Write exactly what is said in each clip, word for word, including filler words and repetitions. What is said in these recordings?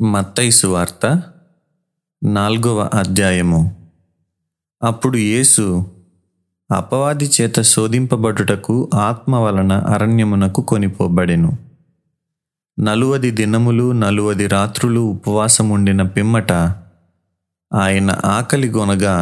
మత్తయి సువార్త నాలుగవ అధ్యాయము. అప్పుడు యేసు అపవాది చేత శోధింపబడుటకు ఆత్మ వలన అరణ్యమునకు కొనిపోబడెను. నలువది దినములు నలువది రాత్రులు ఉపవాసముండిన పిమ్మట ఆయన ఆకలి గొనగా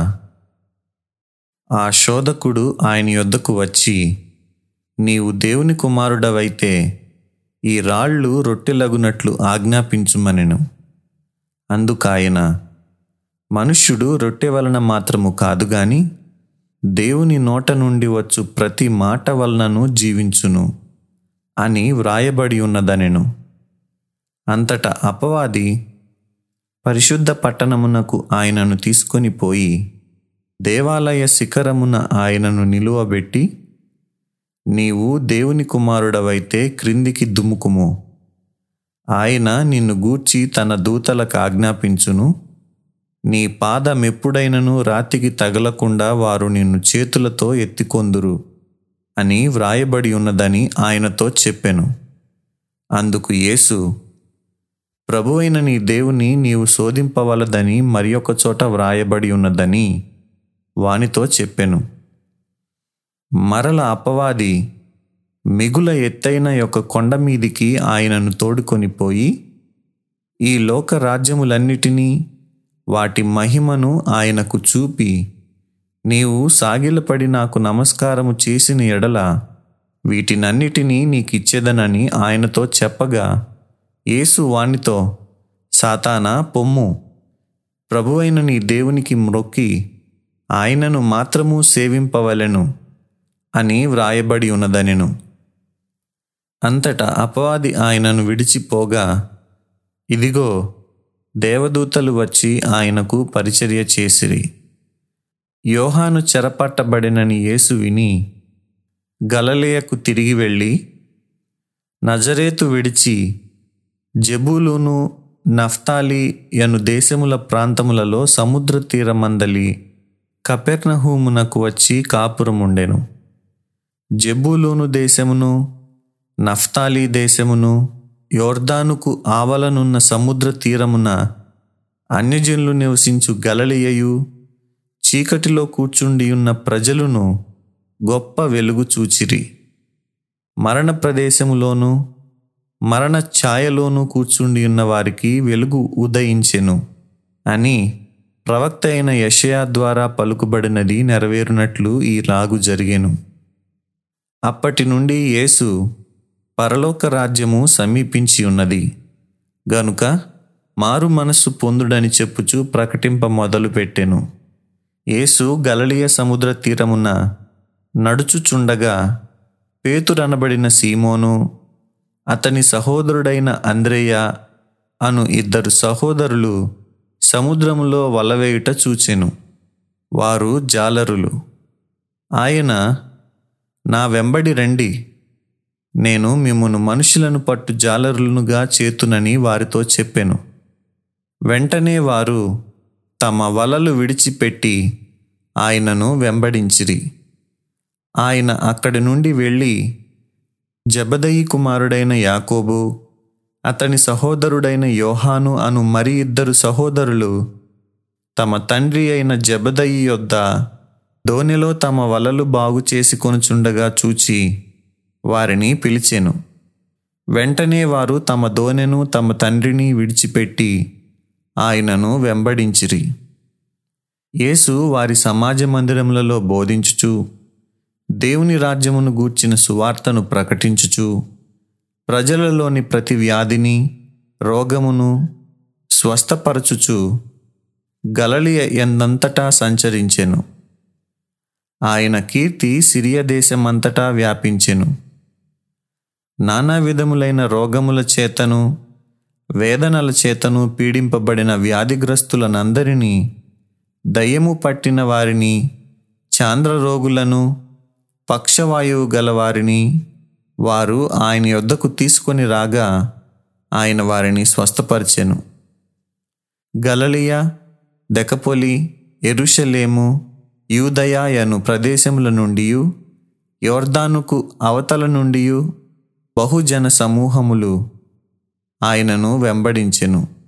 ఆ శోధకుడు ఆయన యొద్దకు వచ్చి, నీవు దేవుని కుమారుడవైతే ఈ రాళ్ళు రొట్టెలగునట్లు ఆజ్ఞాపించుమనెను. అందుకాయన, మనుష్యుడు రొట్టె వలన మాత్రము కాదు గాని దేవుని నోట నుండి వచ్చు ప్రతి మాట వలనను జీవించును అని వ్రాయబడి ఉన్నదనెను. అంతటా అపవాది పరిశుద్ధ పట్టణమునకు ఆయనను తీసుకొని పోయి దేవాలయ శిఖరమున ఆయనను నిలువబెట్టి, నీవు దేవుని కుమారుడవైతే క్రిందికి దుముకుము, ఆయన నిన్ను గూర్చి తన దూతలకు ఆజ్ఞాపించును, నీ పాదమెప్పుడైనను రాతికి తగలకుండా వారు నిన్ను చేతులతో ఎత్తికొందురు అని వ్రాయబడి ఉన్నదని ఆయనతో చెప్పెను. అందుకు యేసు, ప్రభువైన నీ దేవుని నీవు శోధింపవలదని మరి ఒక చోట వ్రాయబడి ఉన్నదని వానితో చెప్పెను. మరల అపవాది మిగుల ఎత్తైన యొక్క కొండ మీదికి ఆయనను తోడుకొని పోయి ఈ లోక రాజ్యములన్నిటినీ వాటి మహిమను ఆయనకు చూపి, నీవు సాగిలపడి నాకు నమస్కారము చేసిన ఎడల వీటినన్నిటినీ నీకిచ్చేదనని ఆయనతో చెప్పగా, యేసు వానితో, సాతానా పొమ్ము, ప్రభువైన నీ దేవునికి మ్రొక్కి ఆయనను మాత్రము సేవింపవలెను అని వ్రాయబడి ఉన్నదనెను. అంతటా అపవాది ఆయనను విడిచిపోగా, ఇదిగో దేవదూతలు వచ్చి ఆయనకు పరిచర్య చేసిరి. యోహాను చెరపట్టబడినని యేసు విని గలిలయకు తిరిగి వెళ్ళి నజరేతు విడిచి జెబూలూను నఫ్తాలి యను దేశముల ప్రాంతములలో సముద్ర తీరమందలి కపెర్నహూమునకు వచ్చి కాపురముండెను. జెబూలూను దేశమును నఫ్తాలి దేశమును యోర్దానుకు ఆవలనున్న సముద్ర తీరమున అన్యజనులు నివసించు గలిలయయు చీకటిలో కూర్చుండియున్న ప్రజలను గొప్ప వెలుగు చూచిరి. మరణ ప్రదేశములోను మరణ ఛాయలోను కూర్చుండియున్న వారికి వెలుగు ఉదయించెను అని ప్రవక్త అయిన యెషయా ద్వారా పలుకుబడినది నెరవేరునట్లు ఈ లాగు జరిగెను. అప్పటి నుండి యేసు పరలోక రాజ్యము సమీపించి ఉన్నది గనుక మారు మనస్సు పొందుడని చెప్పుచు ప్రకటింప మొదలుపెట్టెను. యేసు గలిలయ సముద్ర తీరమున నడుచుచుండగా పేతురనబడిన సీమోను, అతని సహోదరుడైన అంద్రెయ అను ఇద్దరు సహోదరులు సముద్రములో వలవేయుట చూచెను. వారు జాలరులు. ఆయన, నా వెంబడి రండి, నేను మిమ్మును మనుషులను పట్టు జాలరులనుగా చేతునని వారితో చెప్పెను. వెంటనే వారు తమ వలలు విడిచిపెట్టి ఆయనను వెంబడించిరి. ఆయన అక్కడి నుండి వెళ్ళి జెబెదయి కుమారుడైన యాకోబు, అతని సహోదరుడైన యోహాను అను మరి ఇద్దరు సహోదరులు తమ తండ్రి అయిన జెబెదయి యొద్ద దోణిలో తమ వలలు బాగు చేసి కొనుచుండగా చూచి వారిని పిలిచెను. వెంటనే వారు తమ దోణెను తమ తండ్రిని విడిచిపెట్టి ఆయనను వెంబడించిరి. యేసు వారి సమాజ మందిరములలో బోధించుచు దేవుని రాజ్యమును గూర్చిన సువార్తను ప్రకటించుచు ప్రజలలోని ప్రతి వ్యాధిని రోగమును స్వస్థపరచుచు గలిలయ యందంతటా సంచరించెను. ఆయన కీర్తి సిరియా దేశమంతటా వ్యాపించెను. నానా విధములైన రోగముల చేతను వేదనల చేతను పీడింపబడిన వ్యాధిగ్రస్తులనందరినీ, దయ్యము పట్టిన వారిని, చాంద్ర రోగులను, పక్షవాయువు గలవారిని వారు ఆయన యొద్దకు తీసుకొని రాగా ఆయన వారిని స్వస్థపరిచెను. గలిలయ, దెకపొలి, యెరూషలేము, యూదయ యను ప్రదేశముల నుండియు యోర్దానుకు అవతల నుండియు బహుజన సమూహములు ఆయనను వెంబడించెను.